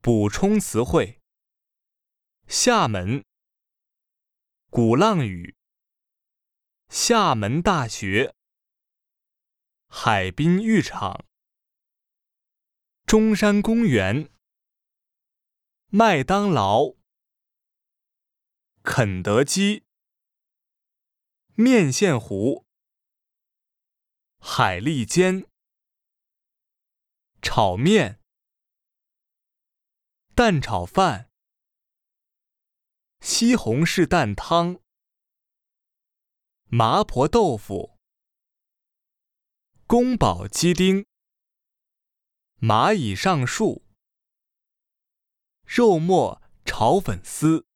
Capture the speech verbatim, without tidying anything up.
补充词汇：厦门、鼓浪屿、厦门大学、海滨浴场、中山公园、麦当劳、肯德基、面线糊、海蛎煎、炒面、蛋炒饭、西红柿蛋汤、麻婆豆腐、宫保鸡丁、蚂蚁上树、肉末炒粉丝。